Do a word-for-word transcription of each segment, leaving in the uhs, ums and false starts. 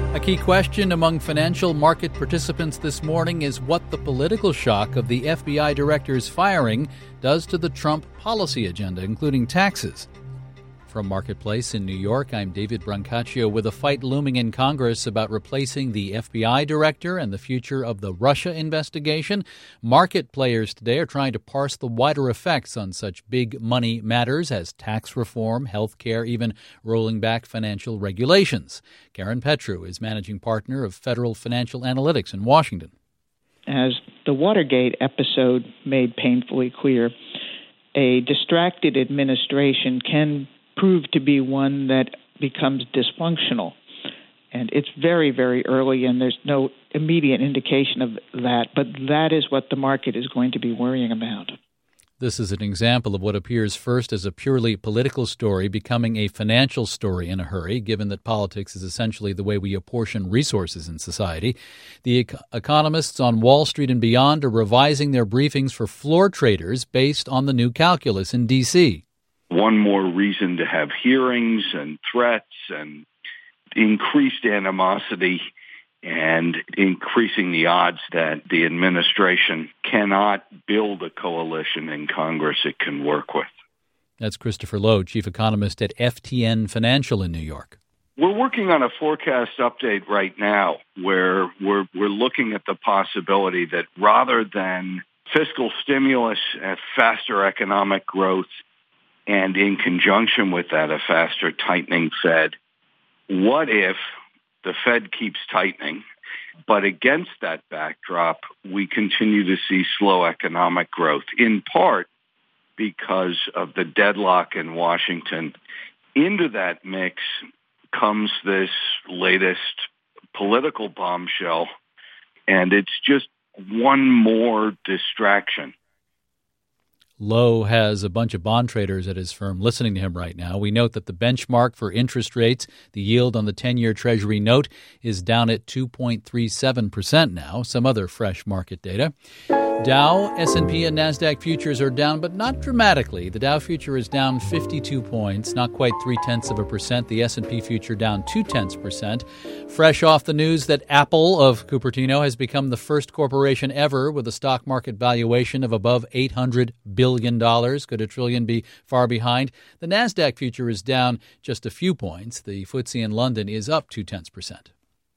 A key question among financial market participants this morning is what the political shock of the F B I director's firing does to the Trump policy agenda, including taxes. From Marketplace in New York, I'm David Brancaccio. With a fight looming in Congress about replacing the F B I director and the future of the Russia investigation, market players today are trying to parse the wider effects on such big money matters as tax reform, health care, even rolling back financial regulations. Karen Petru is managing partner of Federal Financial Analytics in Washington. As the Watergate episode made painfully clear, a distracted administration can prove to be one that becomes dysfunctional. And it's very, very early, and there's no immediate indication of that, but that is what the market is going to be worrying about. This is an example of what appears first as a purely political story becoming a financial story in a hurry, given that politics is essentially the way we apportion resources in society. The ec- economists on Wall Street and beyond are revising their briefings for floor traders based on the new calculus in D C One more reason to have hearings and threats and increased animosity and increasing the odds that the administration cannot build a coalition in Congress it can work with. That's Christopher Lowe, chief economist at F T N Financial in New York. We're working on a forecast update right now where we're we're looking at the possibility that rather than fiscal stimulus and faster economic growth, and in conjunction with that, a faster tightening Fed, what if the Fed keeps tightening, but against that backdrop, we continue to see slow economic growth, in part because of the deadlock in Washington? Into that mix comes this latest political bombshell, and it's just one more distraction. Lowe has a bunch of bond traders at his firm listening to him right now. We note that the benchmark for interest rates, the yield on the ten-year Treasury note, is down at two point three seven percent now. Some other fresh market data. Dow, S and P, and NASDAQ futures are down, but not dramatically. The Dow future is down fifty-two points, not quite three-tenths of a percent. The S and P future down two-tenths percent. Fresh off the news that Apple of Cupertino has become the first corporation ever with a stock market valuation of above eight hundred billion dollars. Could a trillion be far behind? The NASDAQ future is down just a few points. The F T S E in London is up two-tenths percent.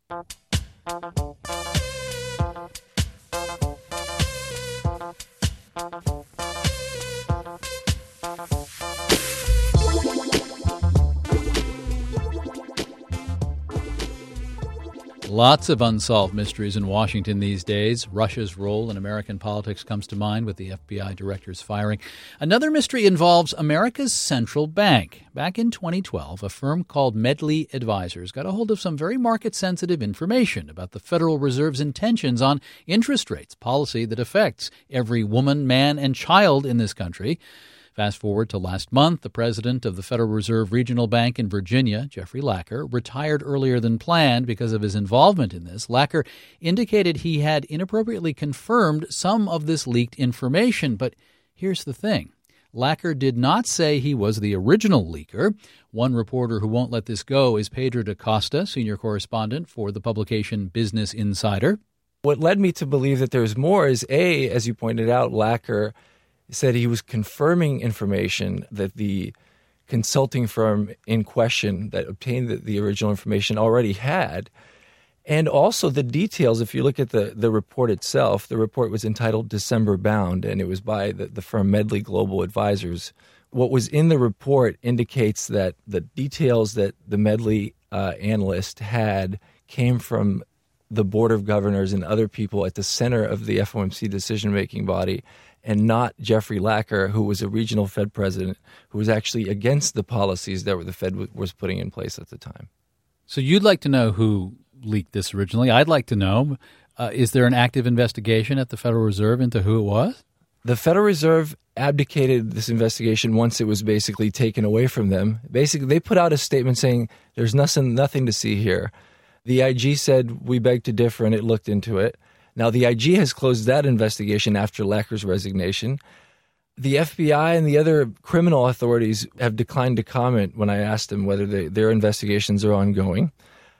Lots of unsolved mysteries in Washington these days. Russia's role in American politics comes to mind with the F B I director's firing. Another mystery involves America's central bank. Back in twenty twelve, a firm called Medley Advisors got a hold of some very market-sensitive information about the Federal Reserve's intentions on interest rates, policy that affects every woman, man, and child in this country. Fast forward to last month, the president of the Federal Reserve Regional Bank in Virginia, Jeffrey Lacker, retired earlier than planned because of his involvement in this. Lacker indicated he had inappropriately confirmed some of this leaked information. But here's the thing. Lacker did not say he was the original leaker. One reporter who won't let this go is Pedro da Costa, senior correspondent for the publication Business Insider. What led me to believe that there's more is, A, as you pointed out, Lacker said he was confirming information that the consulting firm in question that obtained the, the original information already had. And also the details, if you look at the, the report itself, the report was entitled December Bound, and it was by the, the firm Medley Global Advisors. What was in the report indicates that the details that the Medley uh, analyst had came from the Board of Governors and other people at the center of the F O M C decision-making body, and not Jeffrey Lacker, who was a regional Fed president, who was actually against the policies that the Fed was putting in place at the time. So you'd like to know who leaked this originally. I'd like to know, uh, is there an active investigation at the Federal Reserve into who it was? The Federal Reserve abdicated this investigation once it was basically taken away from them. Basically, they put out a statement saying there's nothing, nothing to see here. The I G said, we beg to differ, and it looked into it. Now, the I G has closed that investigation after Lacker's resignation. The F B I and the other criminal authorities have declined to comment when I asked them whether they, their investigations are ongoing.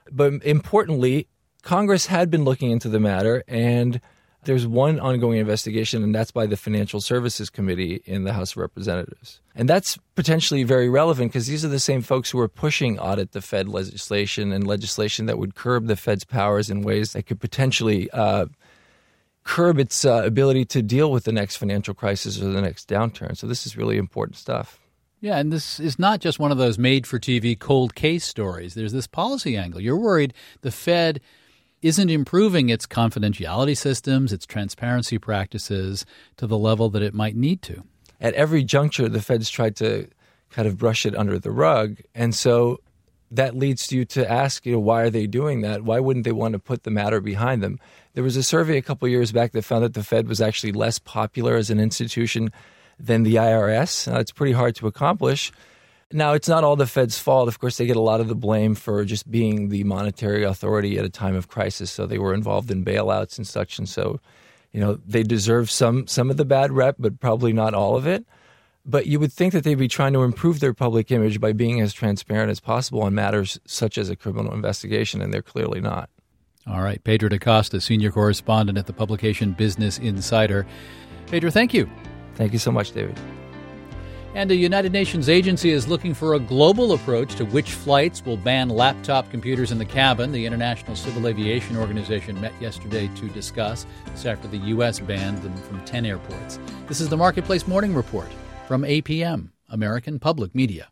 But importantly, Congress had been looking into the matter, and there's one ongoing investigation, and that's by the Financial Services Committee in the House of Representatives. And that's potentially very relevant because these are the same folks who are pushing audit the Fed legislation and legislation that would curb the Fed's powers in ways that could potentially uh, curb its uh, ability to deal with the next financial crisis or the next downturn. So this is really important stuff. Yeah, and this is not just one of those made-for-T V cold case stories. There's this policy angle. You're worried the Fed isn't improving its confidentiality systems, its transparency practices to the level that it might need to. At every juncture, the Fed's tried to kind of brush it under the rug. And so that leads you to ask, you know, why are they doing that? Why wouldn't they want to put the matter behind them? There was a survey a couple of years back that found that the Fed was actually less popular as an institution than the I R S. Now, it's pretty hard to accomplish. Now, it's not all the Fed's fault. Of course, they get a lot of the blame for just being the monetary authority at a time of crisis. So they were involved in bailouts and such. And so, you know, they deserve some some of the bad rep, but probably not all of it. But you would think that they'd be trying to improve their public image by being as transparent as possible on matters such as a criminal investigation, and they're clearly not. All right. Pedro da Costa, senior correspondent at the publication Business Insider. Pedro, thank you. Thank you so much, David. And a United Nations agency is looking for a global approach to which flights will ban laptop computers in the cabin. The International Civil Aviation Organization met yesterday to discuss this after the U S banned them from ten airports. This is the Marketplace Morning Report from A P M, American Public Media.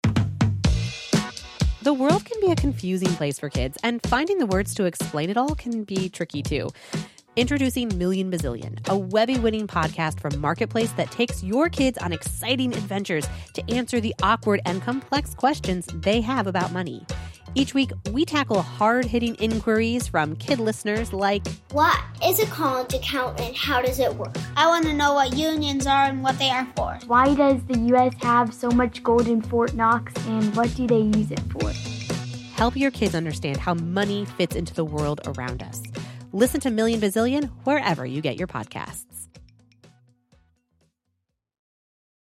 The world can be a confusing place for kids, and finding the words to explain it all can be tricky too. Introducing Million Bazillion, a Webby-winning podcast from Marketplace that takes your kids on exciting adventures to answer the awkward and complex questions they have about money. Each week, we tackle hard-hitting inquiries from kid listeners like, what is a college account and how does it work? I want to know what unions are and what they are for. Why does the U S have so much gold in Fort Knox, and what do they use it for? Help your kids understand how money fits into the world around us. Listen to Million Bazillion wherever you get your podcasts.